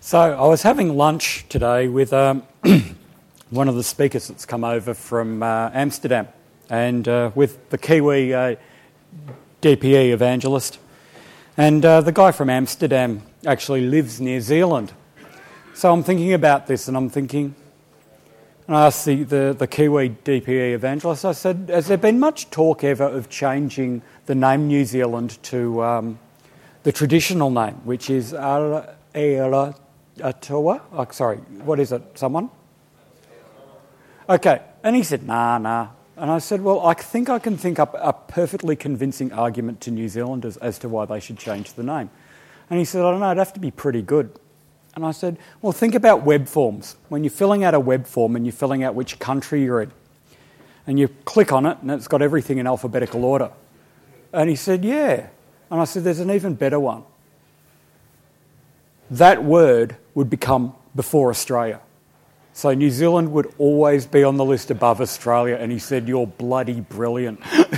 So I was having lunch today with one of the speakers that's come over from Amsterdam, and with the Kiwi DPE evangelist. And the guy from Amsterdam actually lives near Zealand. So I'm thinking about this, and I asked the Kiwi DPE evangelist, I said, has there been much talk ever of changing the name New Zealand to the traditional name, which is Aotearoa? Oh, sorry, what is it, someone? Okay, and he said, nah. And I said, well, I think I can think up a perfectly convincing argument to New Zealanders as to why they should change the name. And he said, I don't know, it'd have to be pretty good. And I said, well, think about web forms. When you're filling out a web form and you're filling out which country you're in, and you click on it and it's got everything in alphabetical order. And he said, yeah. And I said, there's an even better one. That word would become before Australia. So New Zealand would always be on the list above Australia. And he said, you're bloody brilliant.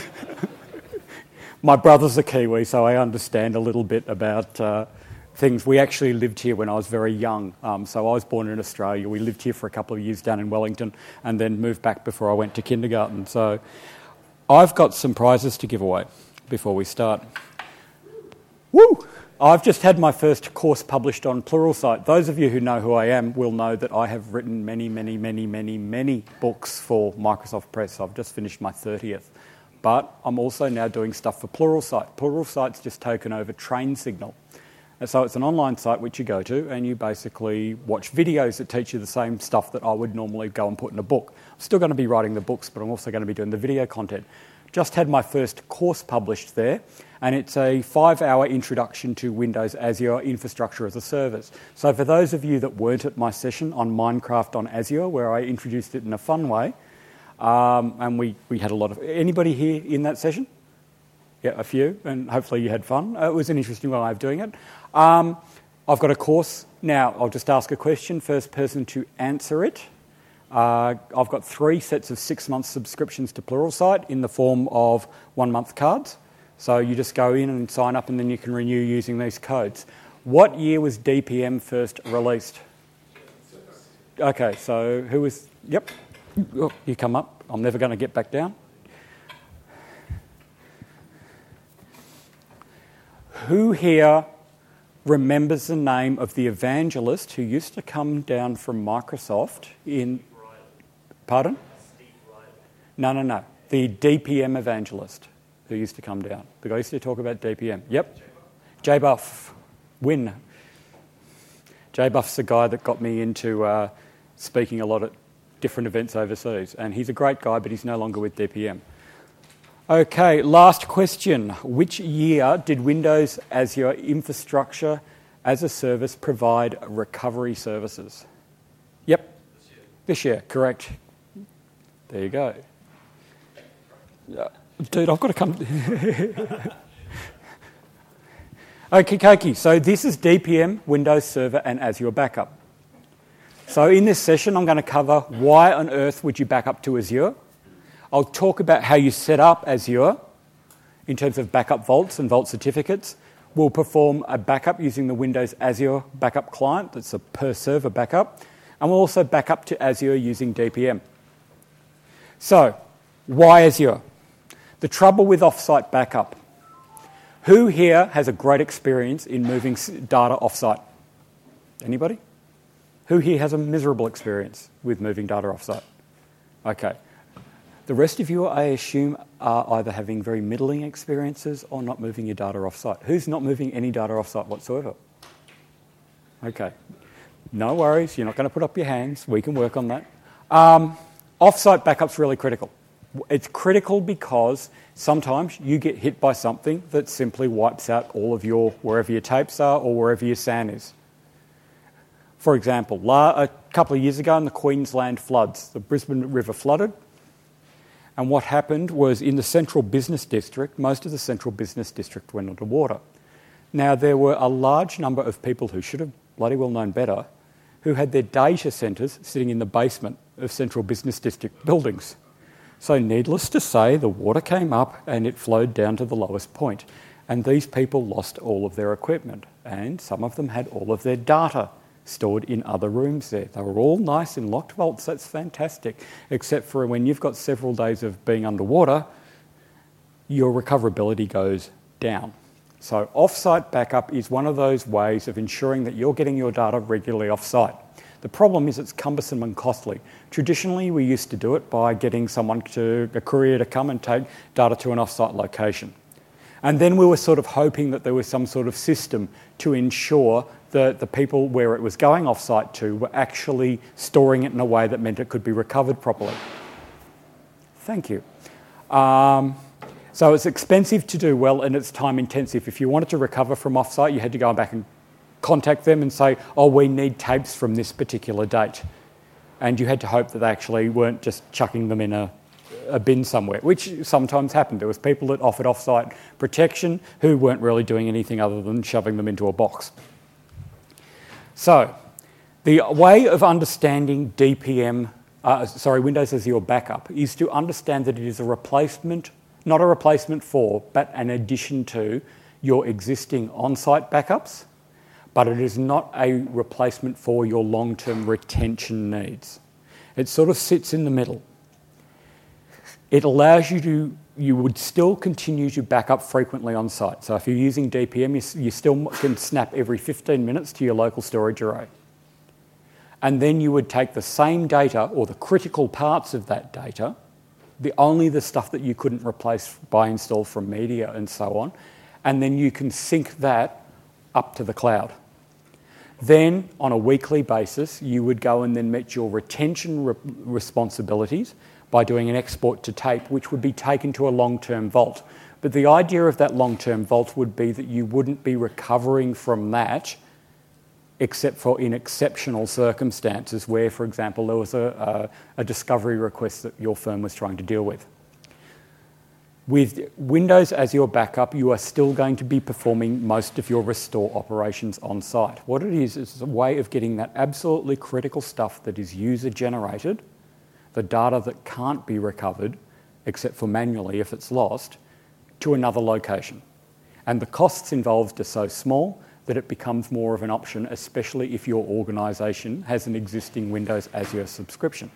My brother's a Kiwi, so I understand a little bit about things. We actually lived here when I was very young. So I was born in Australia. We lived here for a couple of years down in Wellington and then moved back before I went to kindergarten. So I've got some prizes to give away before we start. Woo! I've just had my first course published on Pluralsight. Those of you who know who I am will know that I have written many books for Microsoft Press. I've just finished my 30th. But I'm also now doing stuff for Pluralsight. Pluralsight's just taken over Train Signal. And so it's an online site which you go to and you basically watch videos that teach you the same stuff that I would normally go and put in a book. I'm still going to be writing the books, but I'm also going to be doing the video content. Just had my first course published there, and it's a 5-hour introduction to Windows Azure Infrastructure as a Service. So for those of you that weren't at my session on Minecraft on Azure, where I introduced it in a fun way, and we had a lot of... Anybody here in that session? Yeah, a few, and hopefully you had fun. It was an interesting way of doing it. I've got a course now. I'll just ask a question, first person to answer it. I've got 3 sets of 6-month subscriptions to Pluralsight in the form of 1-month cards. So you just go in and sign up and then you can renew using these codes. What year was DPM first released? Okay, so who was... Yep, you come up. I'm never going to get back down. Who here remembers the name of the evangelist who used to come down from Microsoft in... Pardon? No. The DPM evangelist who used to come down. The guy used to talk about DPM. Yep. J-Buff. Win. J-Buff's the guy that got me into speaking a lot at different events overseas. And he's a great guy, but he's no longer with DPM. Okay, last question. Which year did Windows Azure Infrastructure as a Service provide recovery services? Yep. This year, correct. There you go. Dude, I've got to come... Okay, so this is DPM, Windows Server and Azure Backup. So in this session, I'm going to cover why on earth would you back up to Azure. I'll talk about how you set up Azure in terms of backup vaults and vault certificates. We'll perform a backup using the Windows Azure Backup Client. That's a per-server backup. And we'll also back up to Azure using DPM. So, why Azure? The trouble with off-site backup. Who here has a great experience in moving data off-site? Anybody? Who here has a miserable experience with moving data off-site? Okay. The rest of you, I assume, are either having very middling experiences or not moving your data off-site. Who's not moving any data off-site whatsoever? Okay. No worries. You're not going to put up your hands. We can work on that. Off-site backup's really critical. It's critical because sometimes you get hit by something that simply wipes out all of your, wherever your tapes are or wherever your SAN is. For example, a couple of years ago in the Queensland floods, the Brisbane River flooded. And what happened was in the central business district, most of the central business district went underwater. Now, there were a large number of people who should have bloody well known better, who had their data centres sitting in the basement of central business district buildings. So needless to say, the water came up and it flowed down to the lowest point. And these people lost all of their equipment. And some of them had all of their data stored in other rooms there. They were all nice in locked vaults. That's fantastic, except for when you've got several days of being underwater, your recoverability goes down. So off-site backup is one of those ways of ensuring that you're getting your data regularly off-site. The problem is it's cumbersome and costly. Traditionally, we used to do it by getting a courier to come and take data to an off-site location. And then we were sort of hoping that there was some sort of system to ensure that the people where it was going off-site to were actually storing it in a way that meant it could be recovered properly. Thank you. So it's expensive to do well and it's time intensive. If you wanted to recover from off-site, you had to go back and contact them and say, oh, we need tapes from this particular date. And you had to hope that they actually weren't just chucking them in a bin somewhere, which sometimes happened. There was people that offered off-site protection who weren't really doing anything other than shoving them into a box. So the way of understanding Windows Azure Backup is to understand that it is a replacement, not a replacement for, but an addition to your existing on-site backups, but it is not a replacement for your long-term retention needs. It sort of sits in the middle. It allows you would still continue to back up frequently on site. So if you're using DPM, you still can snap every 15 minutes to your local storage array. And then you would take the same data, or the critical parts of that data, only the stuff that you couldn't replace by install from media and so on, and then you can sync that up to the cloud. Then, on a weekly basis, you would go and then meet your retention responsibilities by doing an export to tape, which would be taken to a long-term vault. But the idea of that long-term vault would be that you wouldn't be recovering from that except for in exceptional circumstances where, for example, there was a discovery request that your firm was trying to deal with. With Windows Azure Backup, you are still going to be performing most of your restore operations on site. What it is a way of getting that absolutely critical stuff that is user-generated, the data that can't be recovered, except for manually if it's lost, to another location. And the costs involved are so small that it becomes more of an option, especially if your organisation has an existing Windows Azure subscription.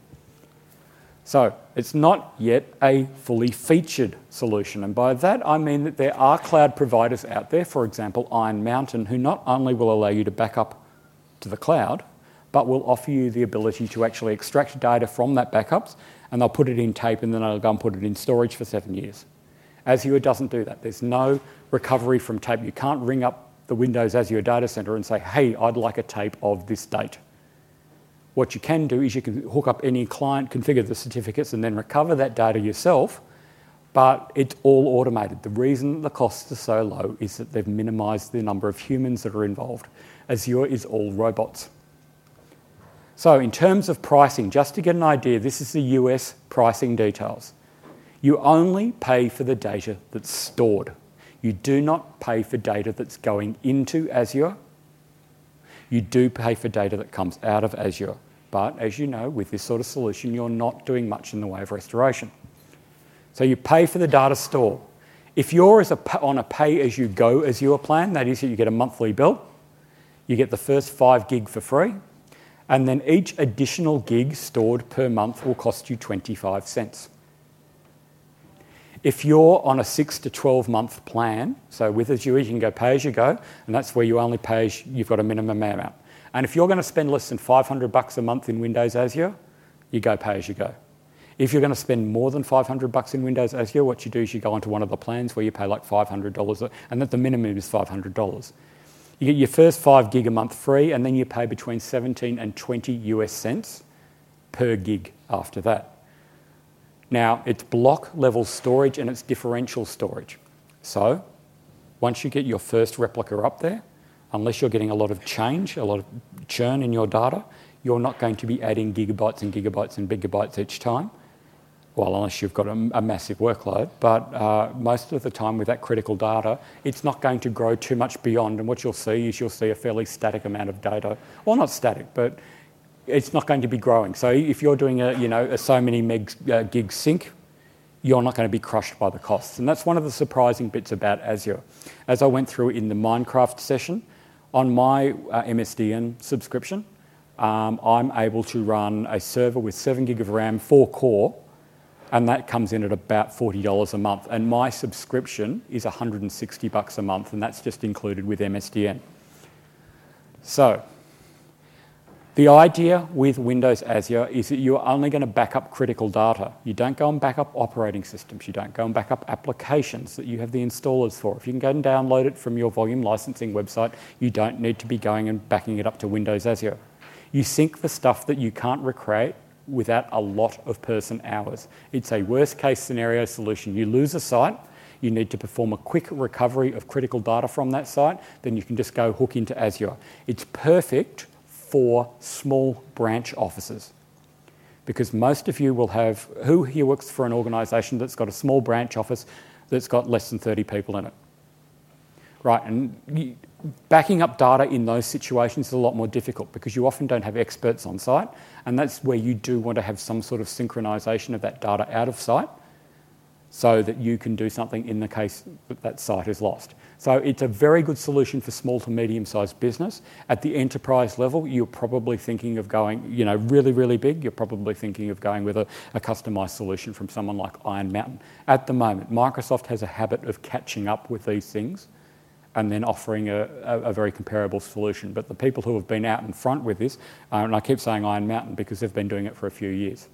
So it's not yet a fully featured solution. And by that, I mean that there are cloud providers out there, for example, Iron Mountain, who not only will allow you to back up to the cloud, but will offer you the ability to actually extract data from that backups, and they'll put it in tape and then they'll go and put it in storage for 7 years. Azure doesn't do that. There's no recovery from tape. You can't ring up the Windows Azure data center and say, hey, I'd like a tape of this date. What you can do is you can hook up any client, configure the certificates, and then recover that data yourself, but it's all automated. The reason the costs are so low is that they've minimised the number of humans that are involved. Azure is all robots. So in terms of pricing, just to get an idea, this is the US pricing details. You only pay for the data that's stored. You do not pay for data that's going into Azure. You do pay for data that comes out of Azure. But as you know, with this sort of solution, you're not doing much in the way of restoration. So you pay for the data store. If you're on a pay-as-you-go Azure plan, that is, you get a monthly bill, you get the first 5 gig for free, and then each additional gig stored per month will cost you 25 cents. If you're on a 6 to 12 month plan, so with Azure you can go pay as you go, and that's where you only pay as you've got a minimum amount. And if you're going to spend less than $500 a month in Windows Azure, you go pay as you go. If you're going to spend more than $500 in Windows Azure, what you do is you go onto one of the plans where you pay like $500, and that the minimum is $500. You get your first 5 gig a month free, and then you pay between 17 and 20 US cents per gig after that. Now, it's block level storage and it's differential storage. So, once you get your first replica up there, unless you're getting a lot of change, a lot of churn in your data, you're not going to be adding gigabytes and gigabytes and gigabytes each time. Well, unless you've got a massive workload. But most of the time with that critical data, it's not going to grow too much beyond. And what you'll see is a fairly static amount of data. Well, not static, but it's not going to be growing. So if you're doing a so many gig sync, you're not going to be crushed by the costs. And that's one of the surprising bits about Azure. As I went through in the Minecraft session, On my MSDN subscription, I'm able to run a server with 7 gig of RAM, 4 core, and that comes in at about $40 a month. And my subscription is $160 a month, and that's just included with MSDN. So, the idea with Windows Azure is that you're only going to back up critical data. You don't go and back up operating systems. You don't go and back up applications that you have the installers for. If you can go and download it from your volume licensing website, you don't need to be going and backing it up to Windows Azure. You sync the stuff that you can't recreate without a lot of person hours. It's a worst case scenario solution. You lose a site, you need to perform a quick recovery of critical data from that site, then you can just go hook into Azure. It's perfect for small branch offices, because most of you will have, who here works for an organisation that's got a small branch office that's got less than 30 people in it? Right, and backing up data in those situations is a lot more difficult because you often don't have experts on site, and that's where you do want to have some sort of synchronisation of that data out of site so that you can do something in the case that that site is lost. So it's a very good solution for small to medium-sized business. At the enterprise level, you're probably thinking of going, really, really big. You're probably thinking of going with a customised solution from someone like Iron Mountain. At the moment, Microsoft has a habit of catching up with these things and then offering a very comparable solution. But the people who have been out in front with this, and I keep saying Iron Mountain because they've been doing it for a few years.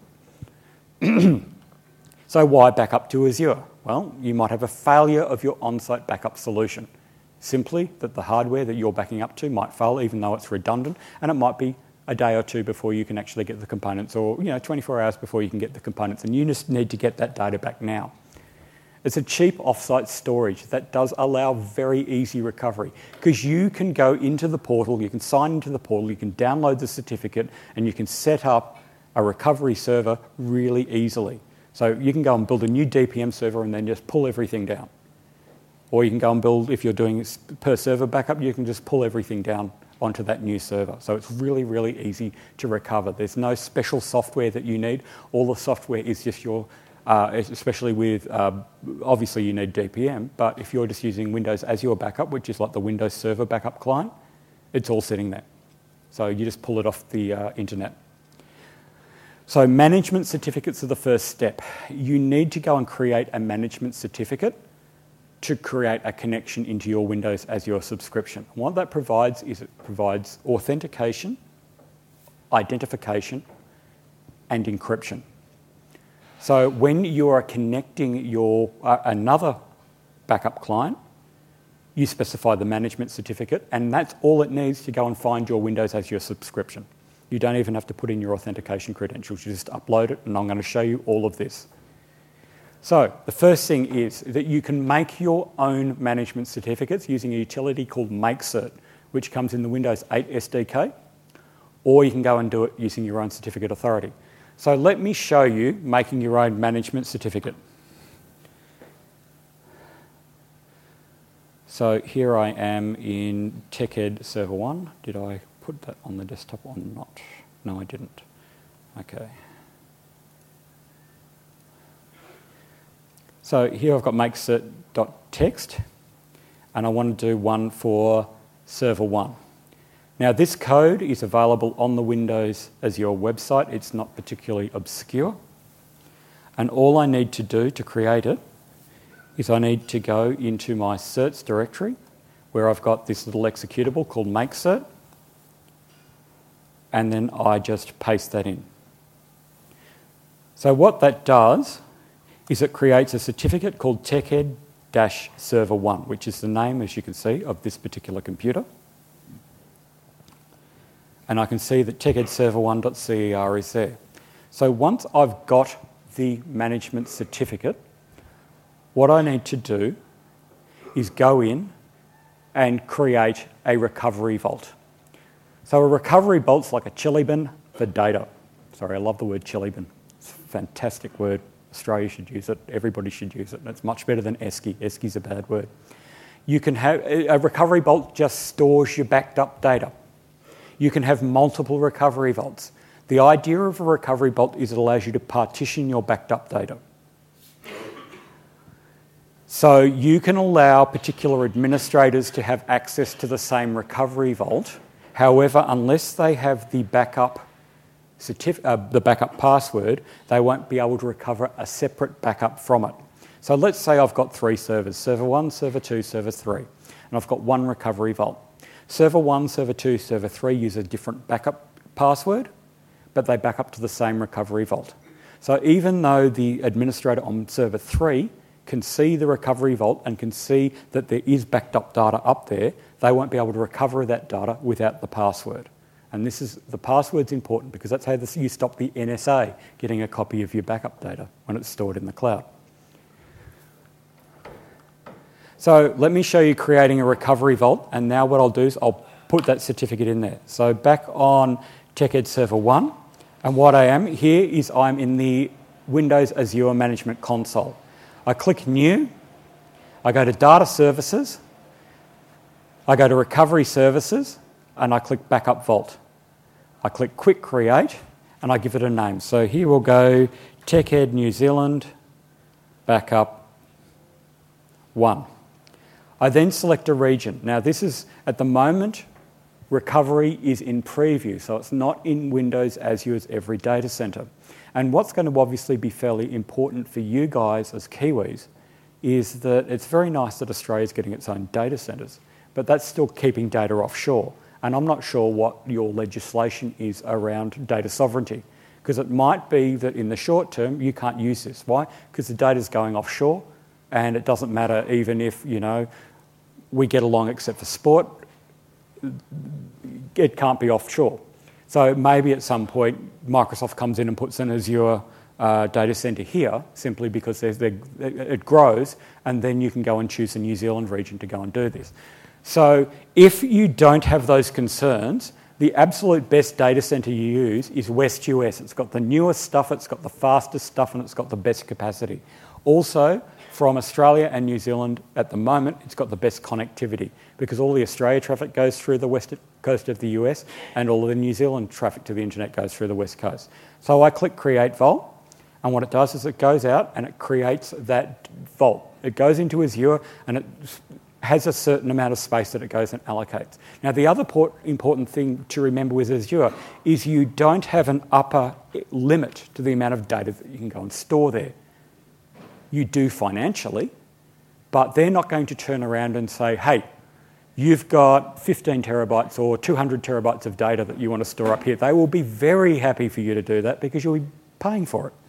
So why back up to Azure? Well, you might have a failure of your on-site backup solution. Simply that the hardware that you're backing up to might fail even though it's redundant, and it might be a day or two before you can actually get the components, or 24 hours before you can get the components, and you just need to get that data back now. It's a cheap off-site storage that does allow very easy recovery, because you can go into the portal, you can sign into the portal, you can download the certificate, and you can set up a recovery server really easily. So you can go and build a new DPM server and then just pull everything down. Or you can go and build, if you're doing per server backup, you can just pull everything down onto that new server. So it's really, really easy to recover. There's no special software that you need. All the software is just your, especially with, obviously you need DPM, but if you're just using Windows Azure Backup, which is like the Windows Server Backup client, it's all sitting there. So you just pull it off the internet. So management certificates are the first step. You need to go and create a management certificate to create a connection into your Windows Azure subscription. And what that provides is it provides authentication, identification, and encryption. So when you are connecting your another backup client, you specify the management certificate, and that's all it needs to go and find your Windows Azure subscription. You don't even have to put in your authentication credentials. You just upload it, and I'm going to show you all of this. So the first thing is that you can make your own management certificates using a utility called MakeCert, which comes in the Windows 8 SDK, or you can go and do it using your own certificate authority. So let me show you making your own management certificate. So here I am in TechEd Server 1. Did I put that on the desktop or not? No, I didn't. Okay. So here I've got makecert.txt, and I want to do one for Server 1. Now this code is available on the Windows Azure website. It's not particularly obscure. And all I need to do to create it is I need to go into my certs directory where I've got this little executable called makecert, and then I just paste that in. So what that does is it creates a certificate called TechEd-Server1, which is the name, as you can see, of this particular computer. And I can see that TechEd-Server1.cer is there. So once I've got the management certificate, what I need to do is go in and create a recovery vault. So a recovery vault's like a chili bin for data. Sorry, I love the word chili bin. It's a fantastic word. Australia should use it. Everybody should use it. And it's much better than esky. Esky's a bad word. You can have a recovery vault just stores your backed up data. You can have multiple recovery vaults. The idea of a recovery vault is it allows you to partition your backed up data. So you can allow particular administrators to have access to the same recovery vault. However, unless they have the backup password, they won't be able to recover a separate backup from it. So let's say I've got 3 servers, server 1, server 2, server 3, and I've got one recovery vault. Server 1, server 2, server 3 use a different backup password, but they back up to the same recovery vault. So even though the administrator on server 3 can see the recovery vault and can see that there is backed up data up there, they won't be able to recover that data without the password. And the password's important because that's how you stop the NSA getting a copy of your backup data when it's stored in the cloud. So let me show you creating a recovery vault, and now what I'll do is I'll put that certificate in there. So back on TechEd Server 1, and what I am here is I'm in the Windows Azure Management Console. I click New, I go to Data Services, I go to Recovery Services, and I click Backup Vault. I click Quick Create, and I give it a name. So here we'll go TechEd New Zealand Backup 1. I then select a region. Now this is, at the moment, recovery is in preview, so it's not in Windows Azure's every data centre. And what's going to obviously be fairly important for you guys as Kiwis is that it's very nice that Australia's getting its own data centres, but that's still keeping data offshore. And I'm not sure what your legislation is around data sovereignty, because it might be that in the short term you can't use this. Why? Because the data's going offshore, and it doesn't matter even if, we get along except for sport, it can't be offshore. So maybe at some point Microsoft comes in and puts an Azure data centre here simply because it grows, and then you can go and choose the New Zealand region to go and do this. So if you don't have those concerns, the absolute best data centre you use is West US. It's got the newest stuff, it's got the fastest stuff, and it's got the best capacity. Also, from Australia and New Zealand at the moment, it's got the best connectivity because all the Australia traffic goes through the west coast of the US and all of the New Zealand traffic to the internet goes through the west coast. So I click Create Vault, and what it does is it goes out and it creates that vault. It goes into Azure and it has a certain amount of space that it goes and allocates. Now, the other important thing to remember with Azure is you don't have an upper limit to the amount of data that you can go and store there. You do financially, but they're not going to turn around and say, hey, you've got 15 terabytes or 200 terabytes of data that you want to store up here. They will be very happy for you to do that because you'll be paying for it.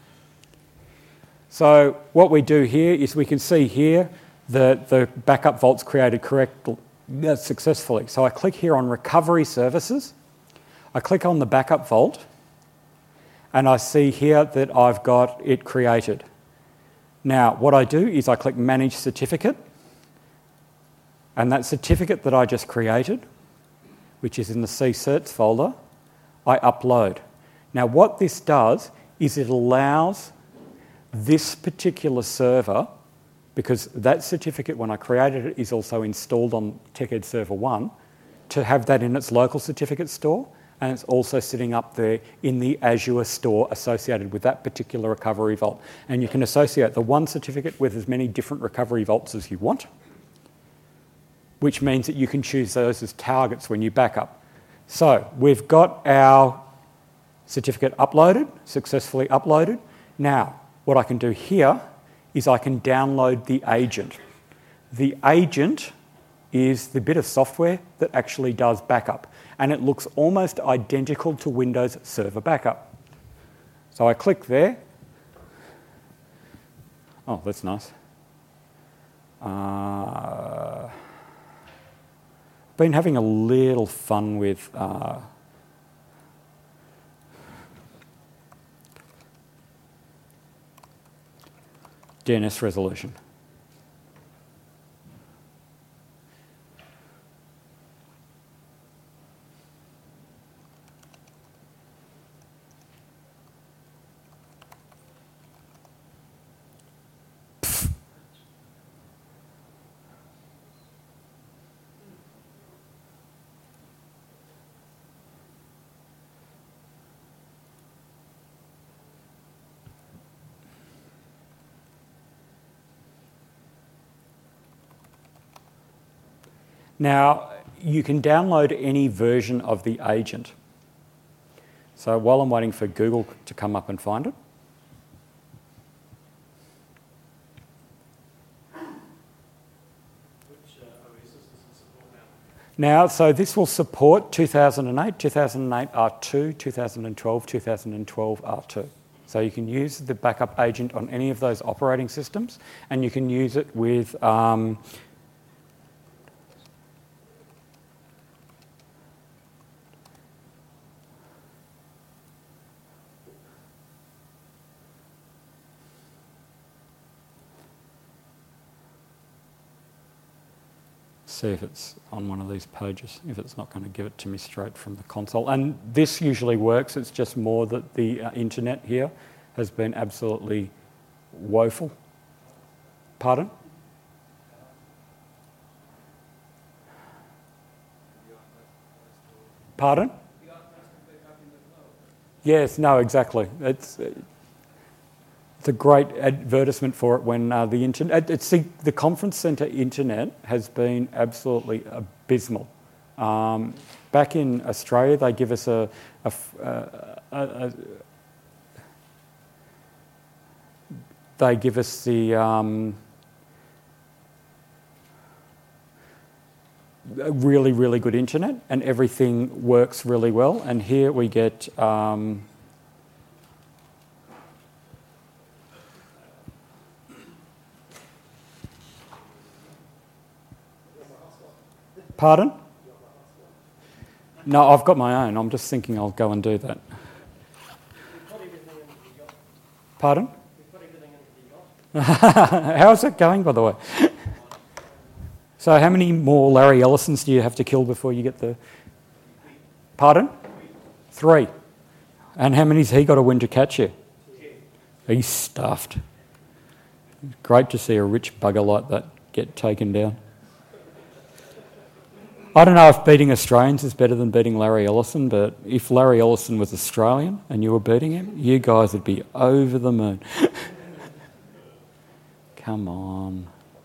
So what we do here is we can see here that the backup vault's created successfully. So I click here on Recovery Services. I click on the backup vault, and I see here that I've got it created. Now, what I do is I click Manage Certificate, and that certificate that I just created, which is in the C-Certs folder, I upload. Now, what this does is it allows this particular server, because that certificate, when I created it, is also installed on TechEd Server 1, to have that in its local certificate store, and it's also sitting up there in the Azure store associated with that particular recovery vault. And you can associate the one certificate with as many different recovery vaults as you want, which means that you can choose those as targets when you back up. So we've got our certificate uploaded, successfully uploaded. Now, what I can do here is I can download the agent. The agent is the bit of software that actually does backup, and it looks almost identical to Windows Server Backup. So I click there. Oh, that's nice. Been having a little fun with DNS resolution. Now, you can download any version of the agent. So while I'm waiting for Google to come up and find it. Now, so this will support 2008, 2008 R2, 2012, 2012 R2. So you can use the backup agent on any of those operating systems, and you can use it with see if it's on one of these pages, if it's not going to give it to me straight from the console. And this usually works, it's just more that the internet here has been absolutely woeful. Pardon? Pardon? Yes, no, exactly. It's a great advertisement for it when the internet... the conference centre internet has been absolutely abysmal. Back in Australia, they give us they give us the really, really good internet, and everything works really well. And here we get... Pardon? No, I've got my own. I'm just thinking I'll go and do that. Pardon? How's that going, by the way? So how many more Larry Ellisons do you have to kill before you get the... Pardon? 3. And how many's he got to win to catch you? He's stuffed. Great to see a rich bugger like that get taken down. I don't know if beating Australians is better than beating Larry Ellison, but if Larry Ellison was Australian and you were beating him, you guys would be over the moon. Come on.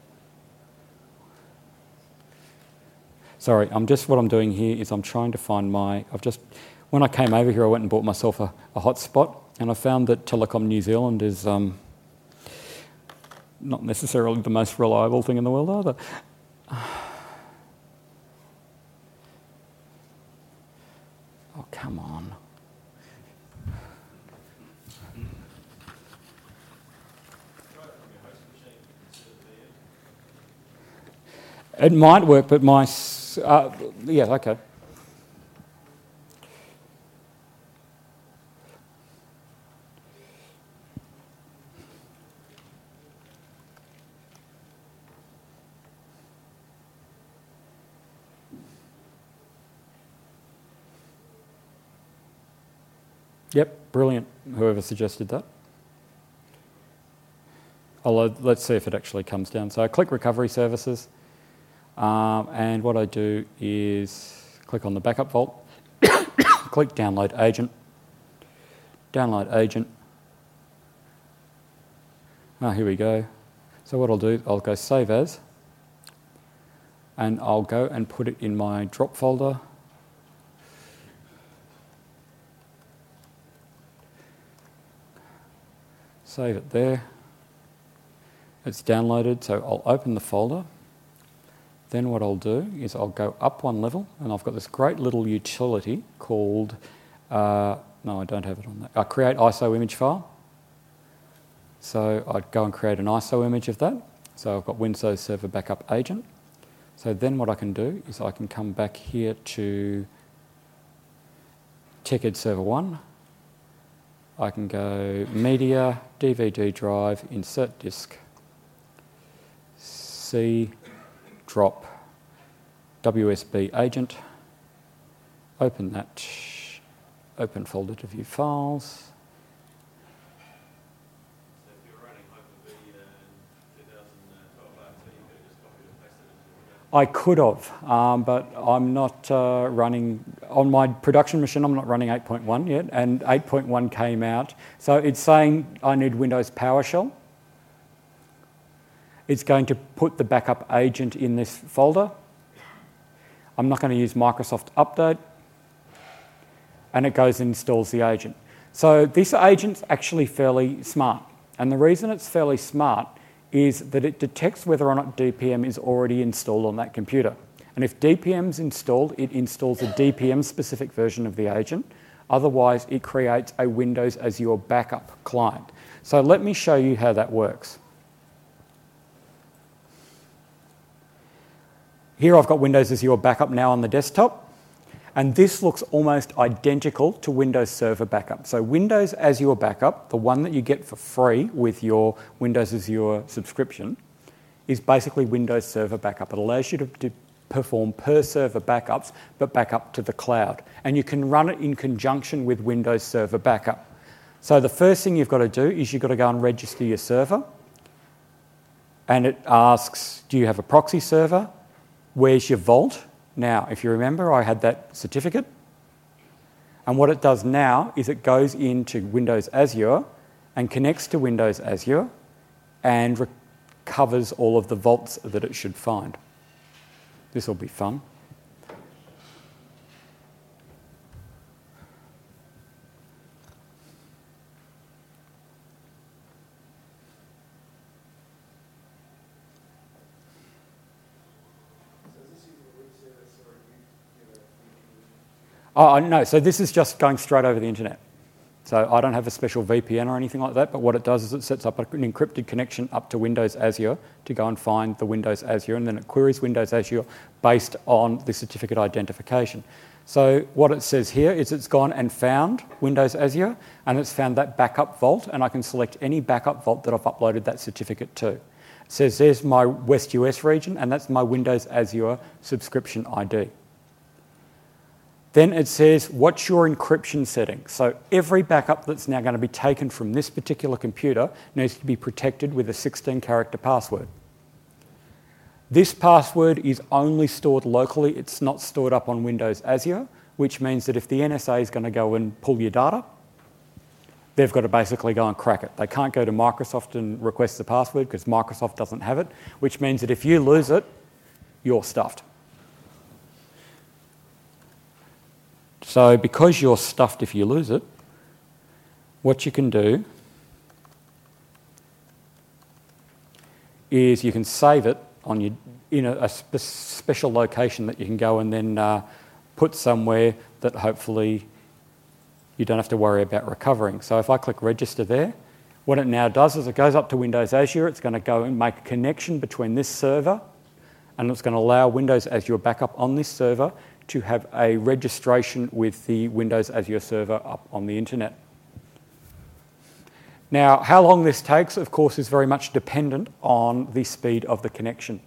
Sorry, what I'm doing here is I'm trying to find when I came over here, I went and bought myself a hotspot, and I found that Telecom New Zealand is not necessarily the most reliable thing in the world either. Oh, come on. It might work, but yeah, okay. Yep, brilliant, whoever suggested that. Let's see if it actually comes down. So I click Recovery Services, and what I do is click on the Backup Vault, click Download Agent, here we go. So what I'll do, I'll go Save As, and I'll go and put it in my drop folder. Save it there. It's downloaded, so I'll open the folder. Then what I'll do is I'll go up one level, and I've got this great little utility called, no, I don't have it on that, Create ISO Image File. So I'd go and create an ISO image of that. So I've got Windows Server Backup Agent. So then what I can do is I can come back here to TechEd Server 1. I can go Media, DVD Drive, Insert Disk, C, Drop, WSB Agent, open that, open folder to view files. So if you're running Hyper-V in 2012 R2, you could just copy and paste it into the... I could have, but I'm not running, on my production machine I'm not running 8.1 yet, and 8.1 came out. So it's saying I need Windows PowerShell. It's going to put the backup agent in this folder. I'm not going to use Microsoft Update, and it goes and installs the agent. So this agent's actually fairly smart, and the reason it's fairly smart is that it detects whether or not DPM is already installed on that computer. And if DPM's installed, it installs a DPM-specific version of the agent. Otherwise, it creates a Windows Azure backup client. So let me show you how that works. Here I've got Windows Azure Backup now on the desktop, and this looks almost identical to Windows Server Backup. So Windows Azure Backup, the one that you get for free with your Windows Azure subscription, is basically Windows Server Backup. It allows you to perform per server backups, but back up to the cloud. And you can run it in conjunction with Windows Server Backup. So the first thing you've got to do is you've got to go and register your server. And it asks, do you have a proxy server? Where's your vault? Now, if you remember, I had that certificate. And what it does now is it goes into Windows Azure and connects to Windows Azure and recovers all of the vaults that it should find. This will be fun. Oh, no, so this is just going straight over the internet. So I don't have a special VPN or anything like that, but what it does is it sets up an encrypted connection up to Windows Azure to go and find the Windows Azure, and then it queries Windows Azure based on the certificate identification. So what it says here is it's gone and found Windows Azure, and it's found that backup vault, and I can select any backup vault that I've uploaded that certificate to. It says there's my West US region, and that's my Windows Azure subscription ID. Then it says, what's your encryption setting? So every backup that's now going to be taken from this particular computer needs to be protected with a 16-character password. This password is only stored locally. It's not stored up on Windows Azure, which means that if the NSA is going to go and pull your data, they've got to basically go and crack it. They can't go to Microsoft and request the password because Microsoft doesn't have it, which means that if you lose it, you're stuffed. So because you're stuffed if you lose it, what you can do is you can save it on your, in a special location that you can go and then put somewhere that hopefully you don't have to worry about recovering. So if I click register there, what it now does is it goes up to Windows Azure. It's going to go and make a connection between this server, and it's going to allow Windows Azure Backup on this server to have a registration with the Windows Azure server up on the internet. Now, how long this takes, of course, is very much dependent on the speed of the connection.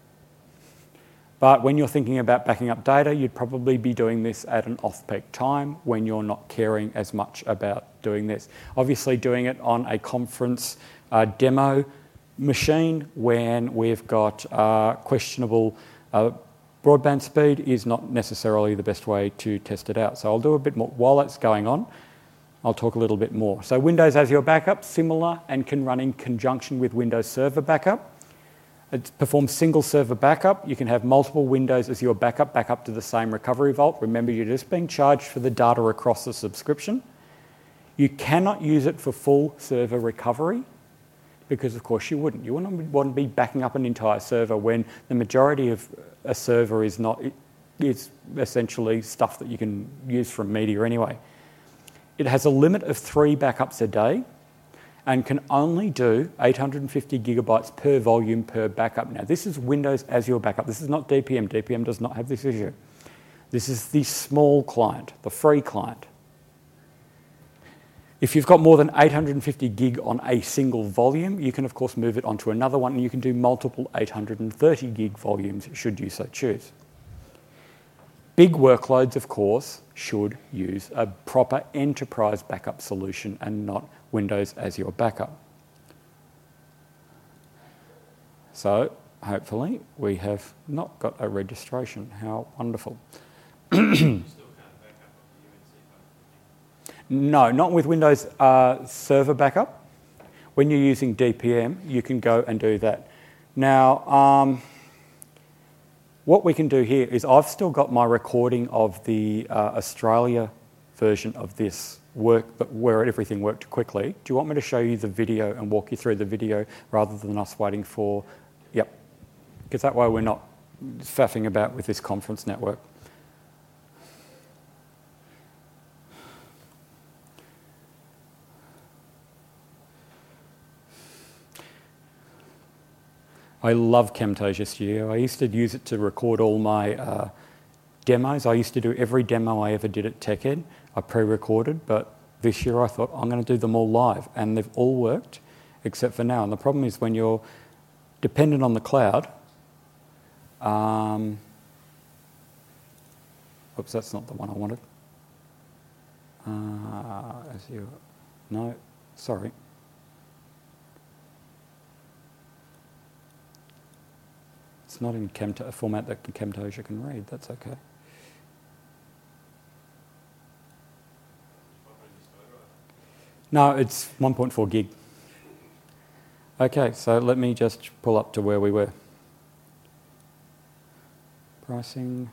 But when you're thinking about backing up data, you'd probably be doing this at an off-peak time when you're not caring as much about doing this. Obviously, doing it on a conference demo machine when we've got questionable broadband speed is not necessarily the best way to test it out. So I'll do a bit more. While that's going on, I'll talk a little bit more. So Windows Azure Backup, similar and can run in conjunction with Windows Server Backup. It performs single server backup. You can have multiple Windows Azure Backup back up to the same recovery vault. Remember, you're just being charged for the data across the subscription. You cannot use it for full server recovery because, of course, you wouldn't. You wouldn't want to be backing up an entire server when the majority of a server is not, it's essentially stuff that you can use from media anyway. It has a limit of 3 backups a day and can only do 850 gigabytes per volume per backup. Now, this is Windows Azure Backup. This is not DPM. DPM does not have this issue. This is the small client, the free client. If you've got more than 850 gig on a single volume, you can, of course, move it onto another one, and you can do multiple 830 gig volumes, should you so choose. Big workloads, of course, should use a proper enterprise backup solution and not Windows Azure Backup. So, hopefully, we have not got a registration. How wonderful. No, not with Windows Server Backup. When you're using DPM, you can go and do that. Now, what we can do here is I've still got my recording of the Australia version of this work, but where everything worked quickly. Do you want me to show you the video and walk you through the video rather than us waiting for... Yep. Because that way we're not faffing about with this conference network. I love Camtasia Studio. I used to use it to record all my demos. I used to do every demo I ever did at TechEd. I pre-recorded, but this year I thought I'm going to do them all live, and they've all worked except for now. And the problem is when you're dependent on the cloud. Oops, that's not the one I wanted. No, sorry. It's not in a format that Camtasia can read. That's okay. No, it's 1.4 gig. Okay, so let me just pull up to where we were. Pricing.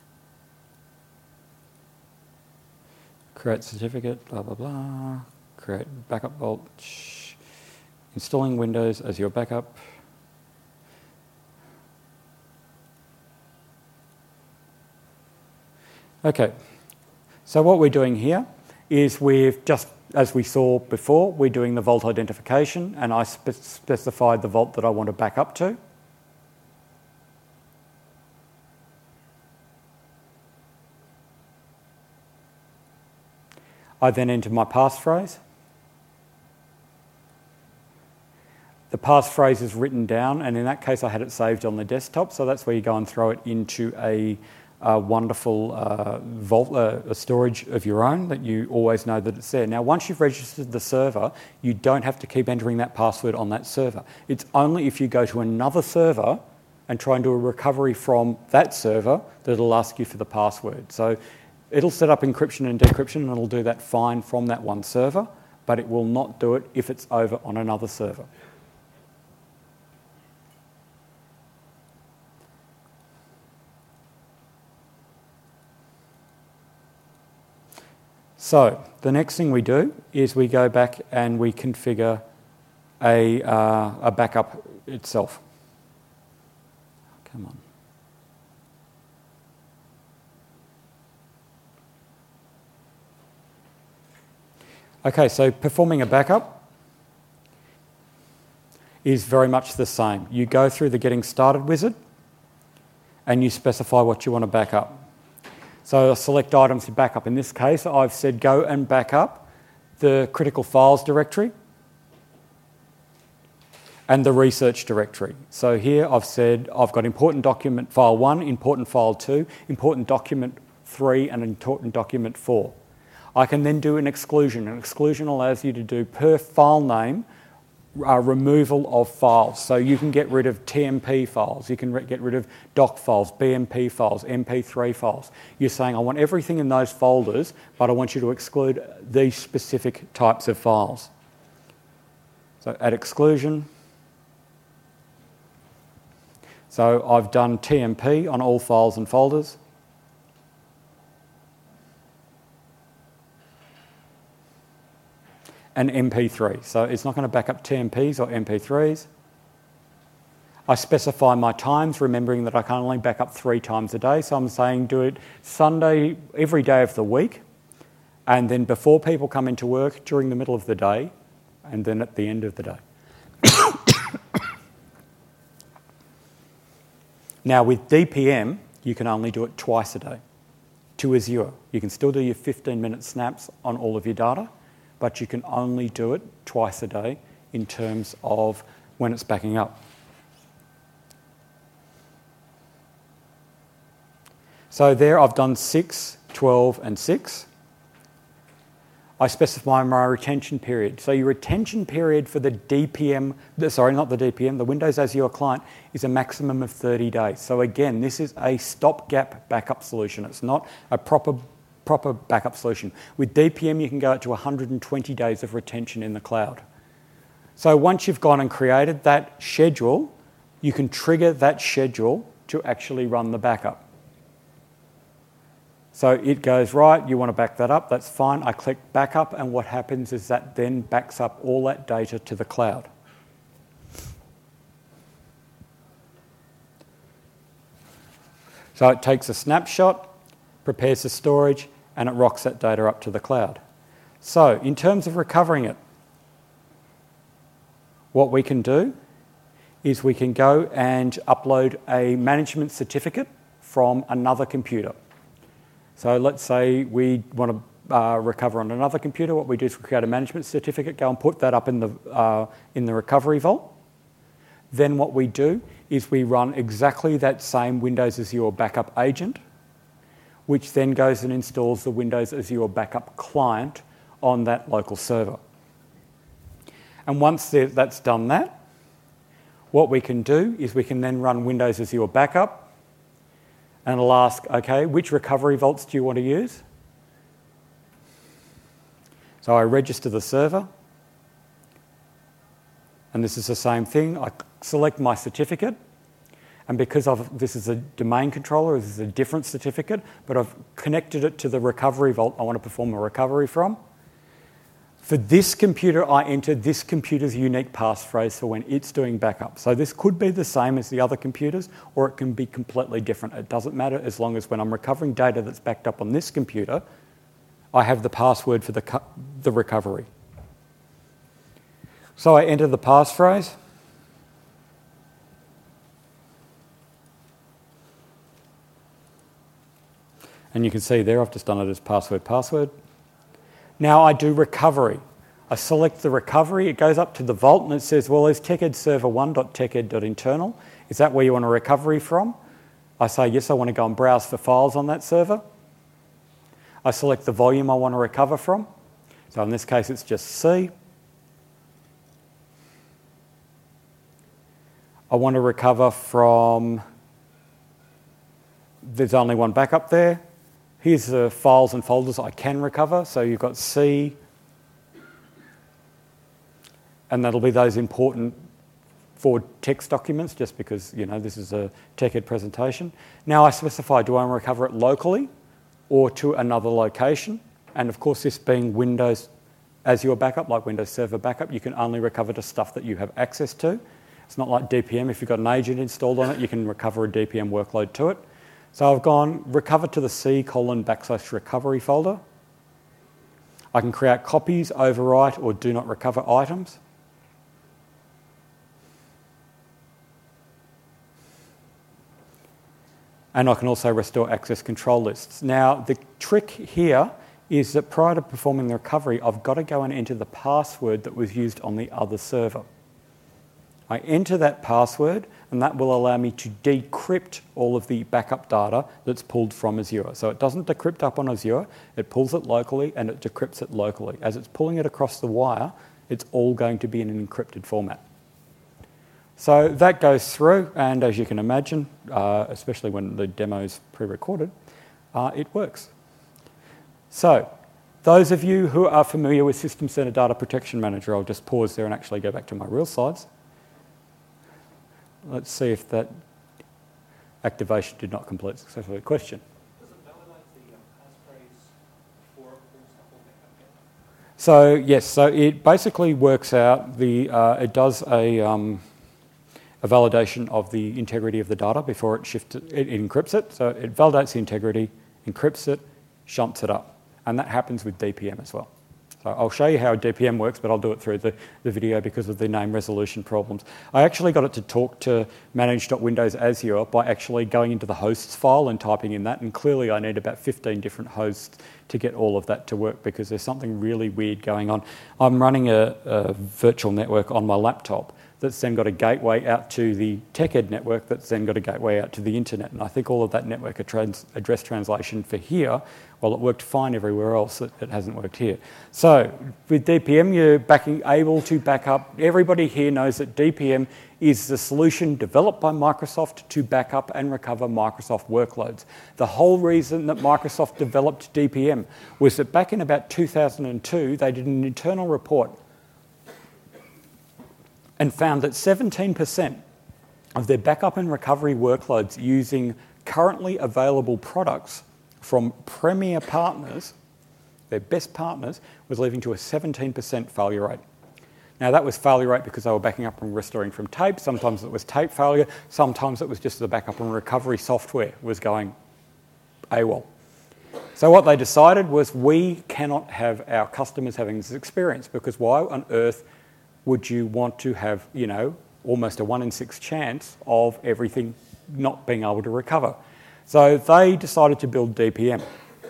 Create certificate, blah, blah, blah. Create backup vault. Installing Windows as your backup. Okay, so what we're doing here is we've just, as we saw before, we're doing the vault identification, and I specified the vault that I want to back up to. I then enter my passphrase. The passphrase is written down, and in that case I had it saved on the desktop, so that's where you go and throw it into a wonderful vault, a storage of your own that you always know that it's there. Now, once you've registered the server, you don't have to keep entering that password on that server. It's only if you go to another server and try and do a recovery from that server that it'll ask you for the password. So it'll set up encryption and decryption, and it'll do that fine from that one server, but it will not do it if it's over on another server. So the next thing we do is we go back and we configure a backup itself. Come on. Okay, so performing a backup is very much the same. You go through the Getting Started wizard and you specify what you want to back up. So select items to back up. In this case, I've said go and back up the critical files directory and the research directory. So here I've said I've got important document file 1, important file 2, important document 3 and important document 4. I can then do an exclusion. An exclusion allows you to do per file name removal of files. So you can get rid of TMP files, you can get rid of doc files, BMP files, MP3 files. You're saying I want everything in those folders, but I want you to exclude these specific types of files. So add exclusion. So I've done TMP on all files and folders. And MP3. So it's not going to back up TMPs or MP3s. I specify my times, remembering that I can only back up 3 times a day. So I'm saying do it Sunday, every day of the week, and then before people come into work, during the middle of the day, and then at the end of the day. Now with DPM, you can only do it twice a day to Azure. You can still do your 15-minute snaps on all of your data, but you can only do it twice a day in terms of when it's backing up. So there I've done 6, 12 and 6. I specify my retention period. So your retention period for the DPM, the Windows Azure client is a maximum of 30 days. So again, this is a stopgap backup solution. It's not a proper backup solution. With DPM, you can go up to 120 days of retention in the cloud. So once you've gone and created that schedule, you can trigger that schedule to actually run the backup. So it goes, right, you want to back that up, that's fine. I click backup, and what happens is that then backs up all that data to the cloud. So it takes a snapshot, prepares the storage, and it rocks that data up to the cloud. So in terms of recovering it, what we can do is we can go and upload a management certificate from another computer. So let's say we want to recover on another computer. What we do is we create a management certificate, go and put that up in the recovery vault. Then what we do is we run exactly that same Windows Azure backup agent, which then goes and installs the Windows Azure backup client on that local server. And once that's done that, what we can do is we can then run Windows Azure backup, and it'll ask, okay, which recovery vaults do you want to use? So I register the server, and this is the same thing. I select my certificate, and because this is a domain controller, this is a different certificate, but I've connected it to the recovery vault I want to perform a recovery from. For this computer, I enter this computer's unique passphrase for when it's doing backup. So this could be the same as the other computers, or it can be completely different. It doesn't matter as long as when I'm recovering data that's backed up on this computer, I have the password for the recovery. So I enter the passphrase. And you can see there, I've just done it as password. Now I do recovery. I select the recovery, it goes up to the vault and it says, well, there's teched server1.teched.internal. Is that where you want a recovery from? I say, yes, I want to go and browse for files on that server. I select the volume I want to recover from. So in this case, it's just C. I want to recover from, there's only one backup there. Here's the files and folders I can recover. So you've got C, and that'll be those important for text documents, just because, you know, this is a TechEd presentation. Now I specify, do I want to recover it locally or to another location? And of course, this being Windows Azure backup, like Windows Server backup, you can only recover to stuff that you have access to. It's not like DPM. If you've got an agent installed on it, you can recover a DPM workload to it. So I've gone recover to the C:\recovery folder. I can create copies, overwrite, or do not recover items. And I can also restore access control lists. Now, the trick here is that prior to performing the recovery, I've got to go and enter the password that was used on the other server. I enter that password, and that will allow me to decrypt all of the backup data that's pulled from Azure. So it doesn't decrypt up on Azure, it pulls it locally and it decrypts it locally. As it's pulling it across the wire, it's all going to be in an encrypted format. So that goes through, and as you can imagine, especially when the demo's pre-recorded, it works. So those of you who are familiar with System Center Data Protection Manager, I'll just pause there and actually go back to my real slides. Let's see if that activation did not complete successfully. Question? Does it validate the passphrase before it pulls the whole backup in? So yes, so it basically works out it does a validation of the integrity of the data before it encrypts it. So it validates the integrity, encrypts it, shunts it up, and that happens with DPM as well. So I'll show you how DPM works, but I'll do it through the video because of the name resolution problems. I actually got it to talk to manage.windows Azure by actually going into the hosts file and typing in that, and clearly I need about 15 different hosts to get all of that to work because there's something really weird going on. I'm running a virtual network on my laptop that's then got a gateway out to the TechEd network that's then got a gateway out to the internet. And I think all of that network address translation for here, well, it worked fine everywhere else, it hasn't worked here. So with DPM, you're able to back up. Everybody here knows that DPM is the solution developed by Microsoft to back up and recover Microsoft workloads. The whole reason that Microsoft developed DPM was that back in about 2002, they did an internal report and found that 17% of their backup and recovery workloads using currently available products from premier partners, their best partners, was leading to a 17% failure rate. Now, that was failure rate because they were backing up and restoring from tape. Sometimes it was tape failure. Sometimes it was just the backup and recovery software was going AWOL. So what they decided was, we cannot have our customers having this experience, because why on earth would you want to have, almost a 1 in 6 chance of everything not being able to recover? So they decided to build DPM.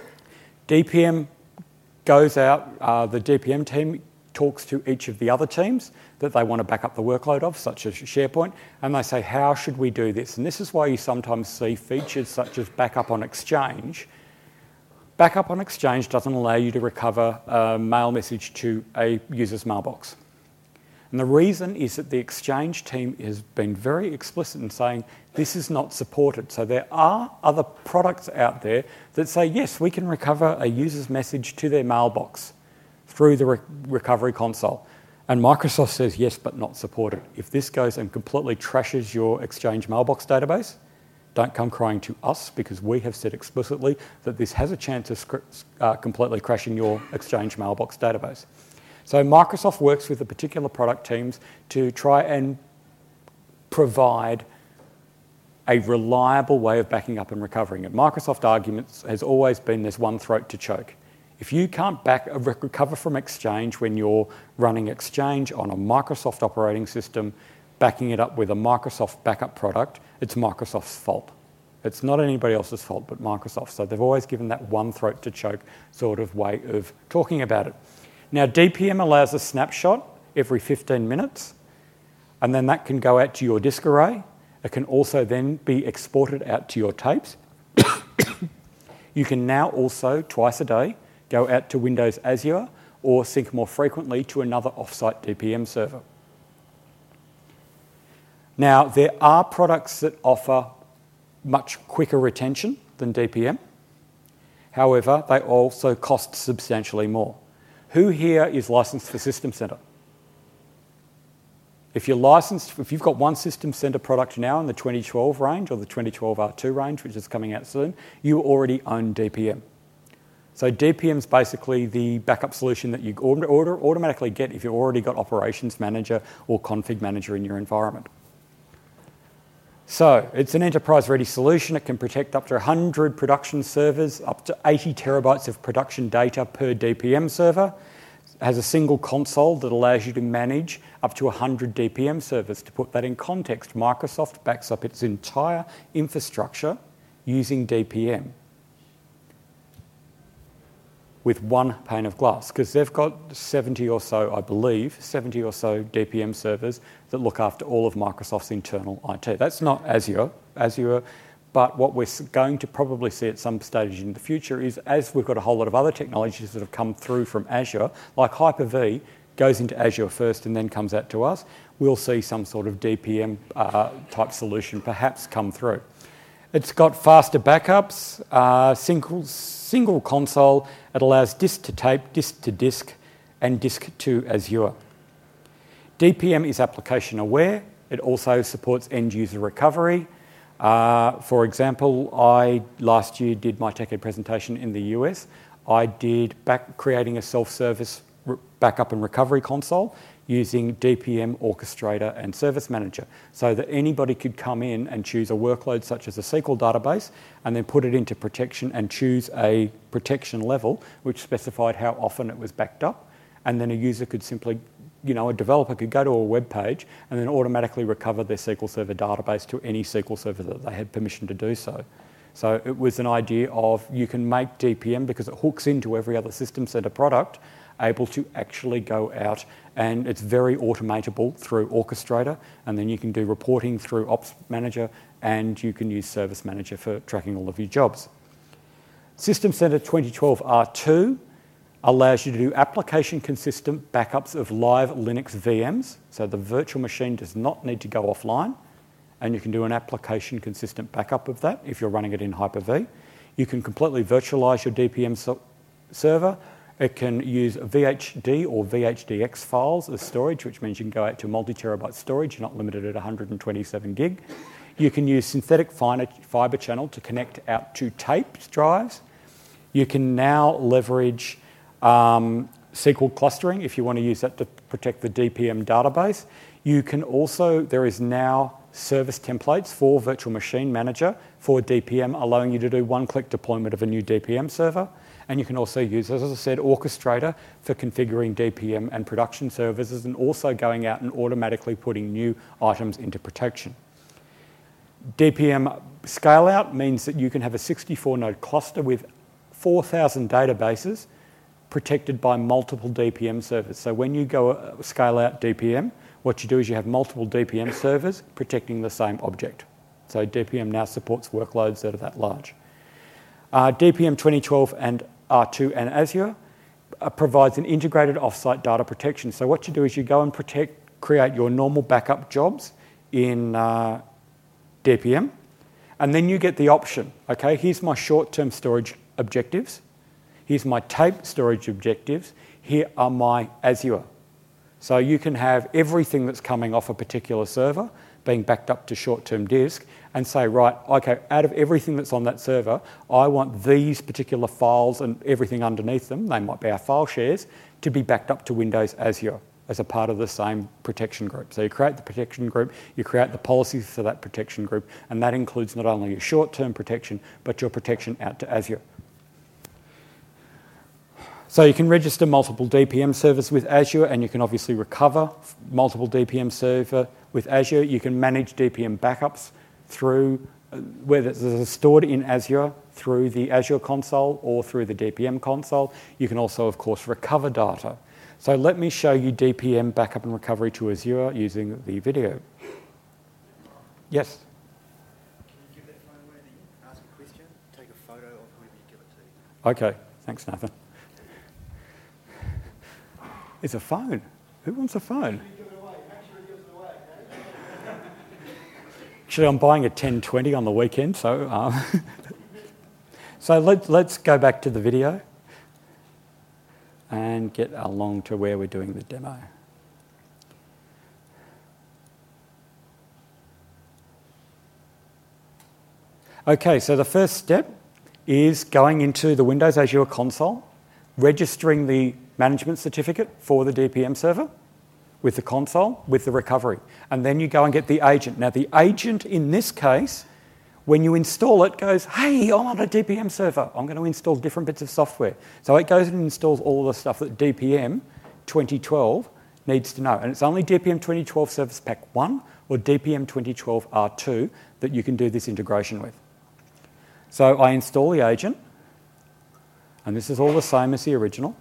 DPM goes out, the DPM team talks to each of the other teams that they want to back up the workload of, such as SharePoint, and they say, how should we do this? And this is why you sometimes see features such as backup on Exchange. Backup on Exchange doesn't allow you to recover a mail message to a user's mailbox. And the reason is that the Exchange team has been very explicit in saying this is not supported. So there are other products out there that say, yes, we can recover a user's message to their mailbox through the recovery console. And Microsoft says yes, but not supported. If this goes and completely trashes your Exchange mailbox database, don't come crying to us, because we have said explicitly that this has a chance of completely crashing your Exchange mailbox database. So Microsoft works with the particular product teams to try and provide a reliable way of backing up and recovering it. Microsoft arguments has always been there's one throat to choke. If you can't recover from Exchange when you're running Exchange on a Microsoft operating system, backing it up with a Microsoft backup product, it's Microsoft's fault. It's not anybody else's fault but Microsoft. So they've always given that one throat to choke sort of way of talking about it. Now, DPM allows a snapshot every 15 minutes, and then that can go out to your disk array. It can also then be exported out to your tapes. You can now also, twice a day, go out to Windows Azure or sync more frequently to another offsite DPM server. Now, there are products that offer much quicker retention than DPM. However, they also cost substantially more. Who here is licensed for System Center? If you've got one System Center product now in the 2012 range or the 2012 R2 range, which is coming out soon, you already own DPM. So DPM is basically the backup solution that you automatically get if you've already got Operations Manager or Config Manager in your environment. So it's an enterprise-ready solution. It can protect up to 100 production servers, up to 80 terabytes of production data per DPM server. It has a single console that allows you to manage up to 100 DPM servers. To put that in context, Microsoft backs up its entire infrastructure using DPM with one pane of glass, because they've got 70 or so, I believe, 70 or so DPM servers that look after all of Microsoft's internal IT. That's not Azure, but what we're going to probably see at some stage in the future is, as we've got a whole lot of other technologies that have come through from Azure, like Hyper-V goes into Azure first and then comes out to us, we'll see some sort of DPM type solution perhaps come through. It's got faster backups, single console. It allows disk to tape, disk to disk, and disk to Azure. DPM is application aware. It also supports end user recovery. For example, I last year did my TechEd presentation in the US. I did creating a self-service backup and recovery console using DPM Orchestrator and Service Manager, so that anybody could come in and choose a workload such as a SQL database and then put it into protection and choose a protection level which specified how often it was backed up, and then a user could simply, a developer could go to a web page and then automatically recover their SQL Server database to any SQL Server that they had permission to do so. So it was an idea of, you can make DPM, because it hooks into every other System Center product, able to actually go out, and it's very automatable through Orchestrator, and then you can do reporting through Ops Manager, and you can use Service Manager for tracking all of your jobs. System Center 2012 R2 allows you to do application-consistent backups of live Linux VMs, so the virtual machine does not need to go offline, and you can do an application-consistent backup of that if you're running it in Hyper-V. You can completely virtualize your DPM server. It can use VHD or VHDX files as storage, which means you can go out to multi-terabyte storage. You're not limited at 127 gig. You can use synthetic fibre channel to connect out to tape drives. You can now leverage SQL clustering if you want to use that to protect the DPM database. You can also, there is now service templates for Virtual Machine Manager for DPM, allowing you to do one-click deployment of a new DPM server. And you can also use, as I said, Orchestrator for configuring DPM and production services, and also going out and automatically putting new items into protection. DPM scale-out means that you can have a 64-node cluster with 4,000 databases protected by multiple DPM servers. So when you go scale-out DPM, what you do is you have multiple DPM servers protecting the same object. So DPM now supports workloads that are that large. DPM 2012 and R2 and Azure provides an integrated offsite data protection. So what you do is you go and create your normal backup jobs in DPM, and then you get the option, okay, here's my short-term storage objectives, here's my tape storage objectives, here are my Azure. So you can have everything that's coming off a particular server being backed up to short-term disk and say, right, okay, out of everything that's on that server, I want these particular files and everything underneath them, they might be our file shares, to be backed up to Windows Azure as a part of the same protection group. So you create the protection group, you create the policies for that protection group, and that includes not only your short-term protection, but your protection out to Azure. So you can register multiple DPM servers with Azure, and you can obviously recover multiple DPM server with Azure. You can manage DPM backups through, whether it's stored in Azure through the Azure console or through the DPM console. You can also, of course, recover data. So let me show you DPM backup and recovery to Azure using the video. Yes? Can you give that phone away that you ask a question? Take a photo of whoever you give it to. Okay, thanks, Nathan. It's a phone. Who wants a phone? Actually, I'm buying a 1020 on the weekend, so so let's go back to the video and get along to where we're doing the demo. Okay, so the first step is going into the Windows Azure console, registering the management certificate for the DPM server with the console, with the recovery. And then you go and get the agent. Now, the agent in this case, when you install it, goes, hey, I'm on a DPM server. I'm going to install different bits of software. So it goes and installs all the stuff that DPM 2012 needs to know. And it's only DPM 2012 Service Pack 1 or DPM 2012 R2 that you can do this integration with. So I install the agent, and this is all the same as the original.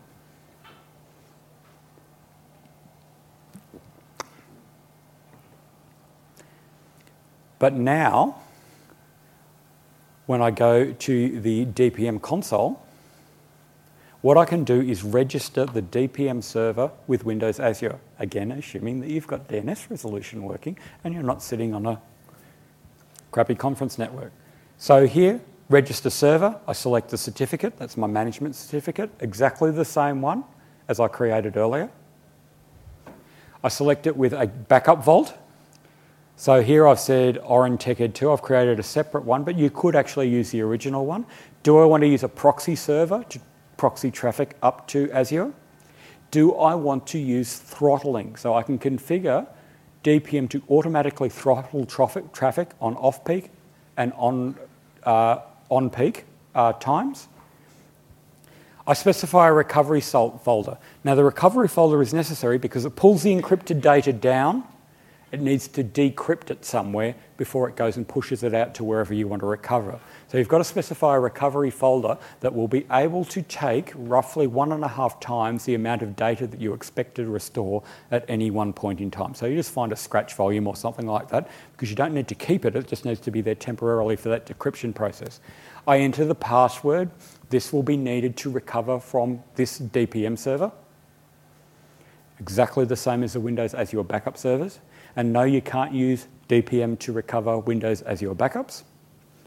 But now, when I go to the DPM console, what I can do is register the DPM server with Windows Azure. Again, assuming that you've got DNS resolution working and you're not sitting on a crappy conference network. So here, register server, I select the certificate, that's my management certificate, exactly the same one as I created earlier. I select it with a backup vault. So here I've said Orange TechEd 2, I've created a separate one, but you could actually use the original one. Do I want to use a proxy server to proxy traffic up to Azure? Do I want to use throttling? So I can configure DPM to automatically throttle traffic on off-peak and on-peak times. I specify a recovery folder. Now the recovery folder is necessary because it pulls the encrypted data down. It needs to decrypt it somewhere before it goes and pushes it out to wherever you want to recover. So you've got to specify a recovery folder that will be able to take roughly 1.5 times the amount of data that you expect to restore at any one point in time. So you just find a scratch volume or something like that because you don't need to keep it, it just needs to be there temporarily for that decryption process. I enter the password. This will be needed to recover from this DPM server. Exactly the same as the Windows Azure backup servers. And no, you can't use DPM to recover Windows Azure backups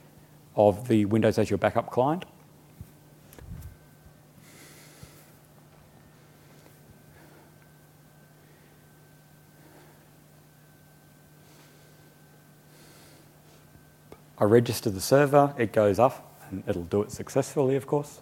of the Windows Azure backup client. I register the server, it goes up, and it'll do it successfully, of course.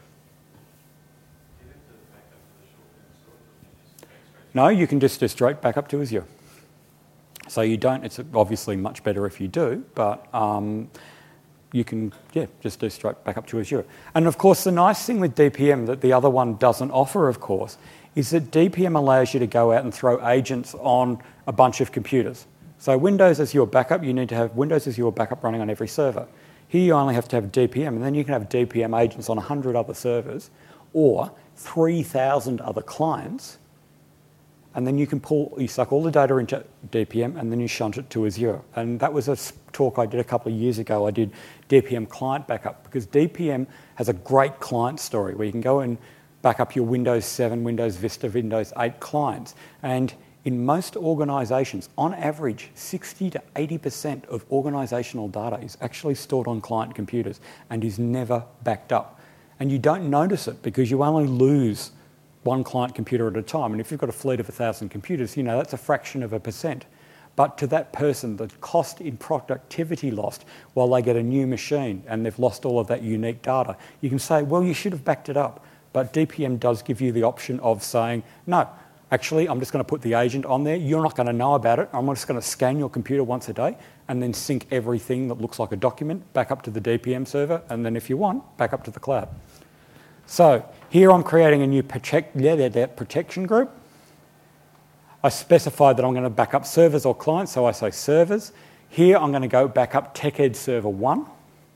No, you can just do straight back up to Azure. So you don't, it's obviously much better if you do, but you can, just do straight back up to Azure. And of course, the nice thing with DPM that the other one doesn't offer, of course, is that DPM allows you to go out and throw agents on a bunch of computers. So Windows as your backup, you need to have Windows as your backup running on every server. Here you only have to have DPM, and then you can have DPM agents on 100 other servers or 3,000 other clients, and then you suck all the data into DPM and then you shunt it to Azure. And that was a talk I did a couple of years ago. I did DPM client backup because DPM has a great client story where you can go and back up your Windows 7, Windows Vista, Windows 8 clients. And in most organisations, on average, 60 to 80% of organisational data is actually stored on client computers and is never backed up. And you don't notice it because you only lose one client computer at a time. And if you've got a fleet of 1,000 computers, that's a fraction of a percent. But to that person, the cost in productivity lost while they get a new machine and they've lost all of that unique data, you can say, well, you should have backed it up. But DPM does give you the option of saying, no, actually, I'm just going to put the agent on there. You're not going to know about it. I'm just going to scan your computer once a day and then sync everything that looks like a document back up to the DPM server. And then if you want, back up to the cloud. So here I'm creating a new protection group. I specified that I'm going to back up servers or clients, so I say servers. Here I'm going to go back up TechEd Server 1.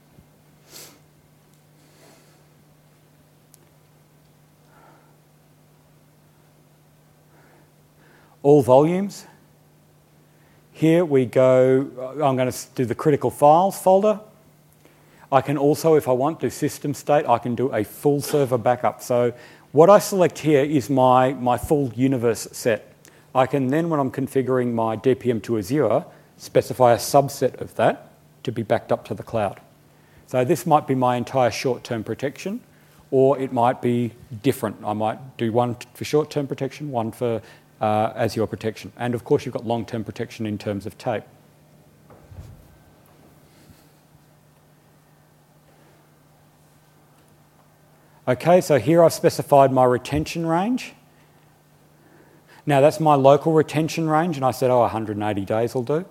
All volumes. Here we go, I'm going to do the critical files folder. I can also, if I want, do system state. I can do a full server backup. So what I select here is my full universe set. I can then, when I'm configuring my DPM to Azure, specify a subset of that to be backed up to the cloud. So this might be my entire short-term protection, or it might be different. I might do one for short-term protection, one for Azure protection. And of course, you've got long-term protection in terms of tape. Okay, so here I've specified my retention range. Now that's my local retention range, and I said, 180 days will do.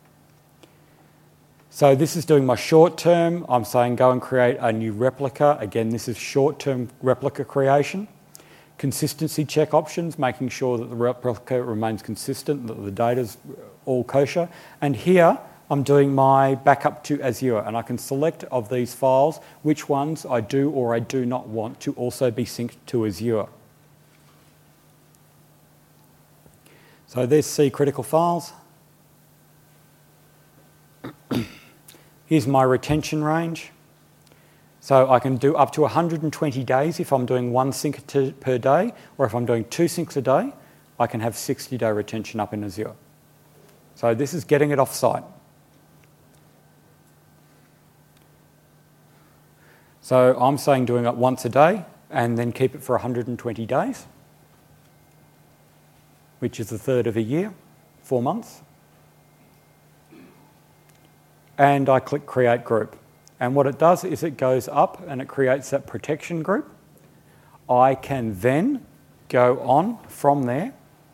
So this is doing my short term. I'm saying go and create a new replica. Again, this is short-term replica creation. Consistency check options, making sure that the replica remains consistent, that the data's all kosher. And here I'm doing my backup to Azure, and I can select of these files which ones I do or I do not want to also be synced to Azure. So there's C critical files. Here's my retention range. So I can do up to 120 days if I'm doing one sync per day, or if I'm doing 2 syncs a day, I can have 60-day retention up in Azure. So this is getting it off-site. So I'm saying doing it once a day and then keep it for 120 days, which is a third of a year, 4 months. And I click Create Group. And what it does is it goes up and it creates that protection group. I can then go on from there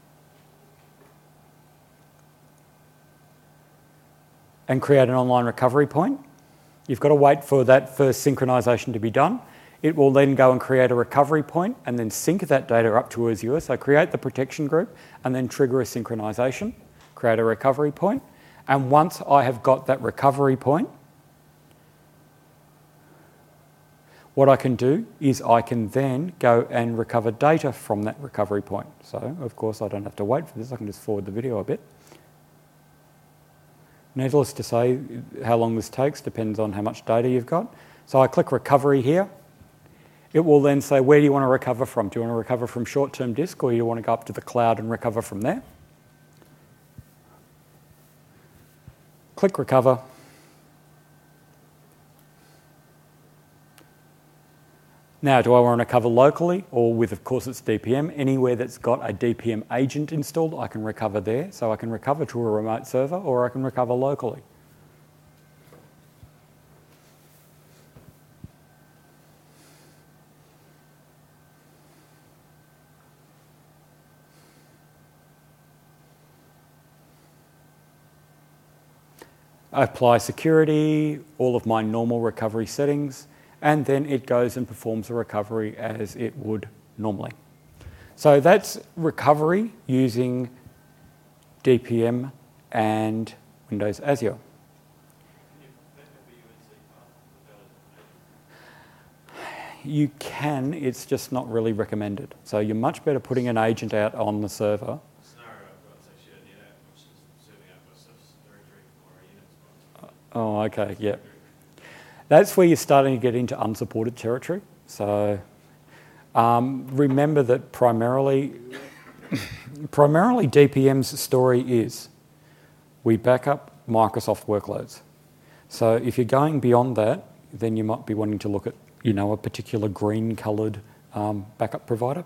and create an online recovery point. You've got to wait for that first synchronization to be done. It will then go and create a recovery point and then sync that data up to Azure. So create the protection group and then trigger a synchronization, create a recovery point. And once I have got that recovery point, what I can do is I can then go and recover data from that recovery point. So, of course, I don't have to wait for this. I can just forward the video a bit. Needless to say, how long this takes depends on how much data you've got. So I click Recovery here. It will then say, where do you want to recover from? Do you want to recover from short-term disk, or do you want to go up to the cloud and recover from there? Click Recover. Now, do I want to recover locally or with, of course, it's DPM? Anywhere that's got a DPM agent installed, I can recover there. So I can recover to a remote server or I can recover locally. apply security, all of my normal recovery settings, and then it goes and performs the recovery as it would normally. So that's recovery using DPM and Windows Azure. You can, it's just not really recommended. So you're much better putting an agent out on the server. Scenario I've got is actually a NetApp, which is serving up a Swift directory or a Unix box. Oh, okay, yeah. That's where you're starting to get into unsupported territory. So remember that primarily DPM's story is we back up Microsoft workloads. So if you're going beyond that, then you might be wanting to look at, a particular green-coloured backup provider.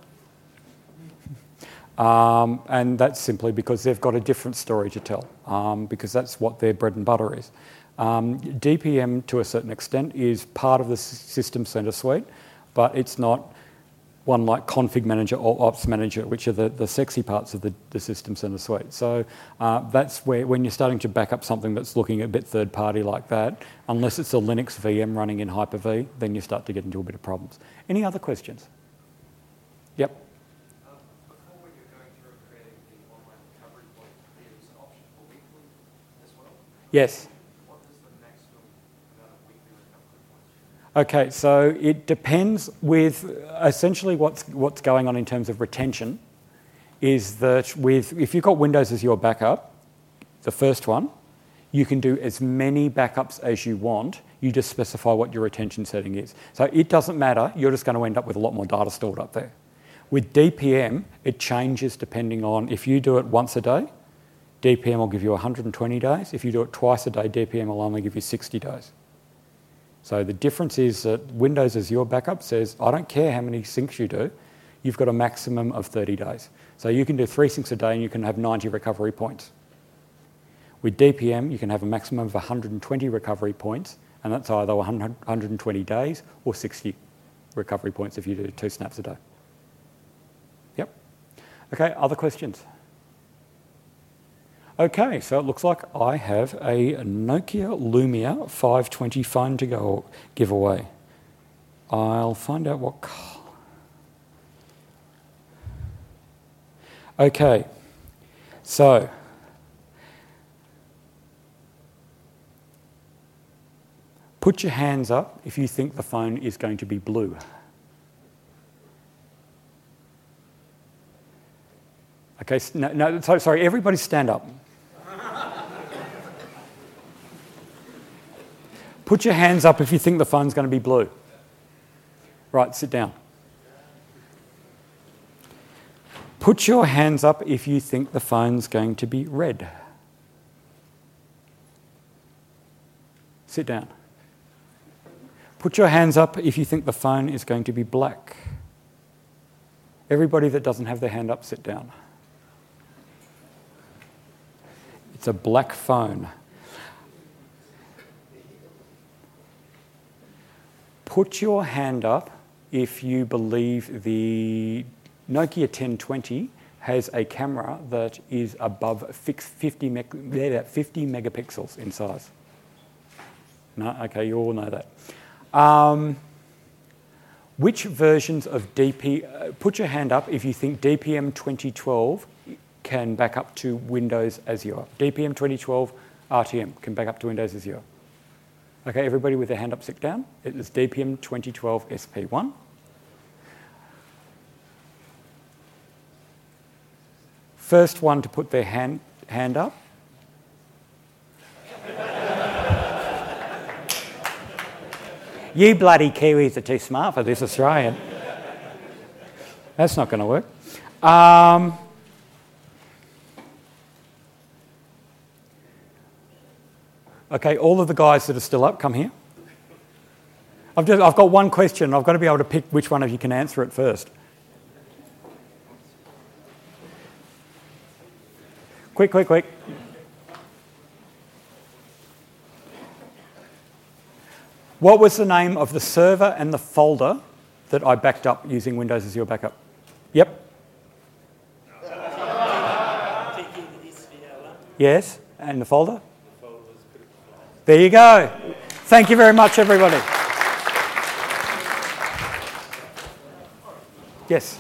And that's simply because they've got a different story to tell, because that's what their bread and butter is. DPM, to a certain extent, is part of the System Center suite, but it's not one like Config Manager or Ops Manager, which are the sexy parts of the System Center suite. So that's where, when you're starting to back up something that's looking a bit third-party like that, unless it's a Linux VM running in Hyper-V, then you start to get into a bit of problems. Any other questions? Yep. Before when you're going through and creating the online recovery point, there's an option for weekly as well. Yes. What is the maximum amount of weekly recovery points? Okay, so it depends with essentially what's going on in terms of retention is that if you've got Windows as your backup, the first one, you can do as many backups as you want. You just specify what your retention setting is. So it doesn't matter. You're just going to end up with a lot more data stored up there. With DPM, it changes depending on if you do it once a day, DPM will give you 120 days. If you do it twice a day, DPM will only give you 60 days. So the difference is that Windows as your backup says, I don't care how many syncs you do, you've got a maximum of 30 days. So you can do 3 syncs a day and you can have 90 recovery points. With DPM, you can have a maximum of 120 recovery points, and that's either 120 days or 60 recovery points if you do 2 snaps a day. Yep. Okay, other questions? Okay, so it looks like I have a Nokia Lumia 520 phone to give away. I'll find out what colour. Okay, so put your hands up if you think the phone is going to be blue. Okay, sorry, everybody stand up. Put your hands up if you think the phone's going to be blue. Right, sit down. Put your hands up if you think the phone's going to be red. Sit down. Put your hands up if you think the phone is going to be black. Everybody that doesn't have their hand up, sit down. It's a black phone. Put your hand up if you believe the Nokia 1020 has a camera that is above 50 megapixels in size. No? Okay, you all know that. Which versions of put your hand up if you think DPM 2012 can back up to Windows Azure. DPM 2012 RTM can back up to Windows Azure. Okay, everybody with their hand up, sit down. It is DPM 2012 SP1. First one to put their hand up. You bloody Kiwis are too smart for this, Australian. That's not going to work. Okay, all of the guys that are still up, come here. I've got one question. I've got to be able to pick which one of you can answer it first. Quick. What was the name of the server and the folder that I backed up using Windows as your backup? Yep. Yes, and the folder? There you go. Thank you very much, everybody. Yes.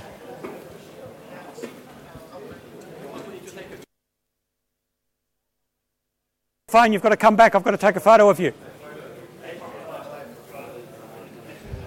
Fine, you've got to come back. I've got to take a photo of you.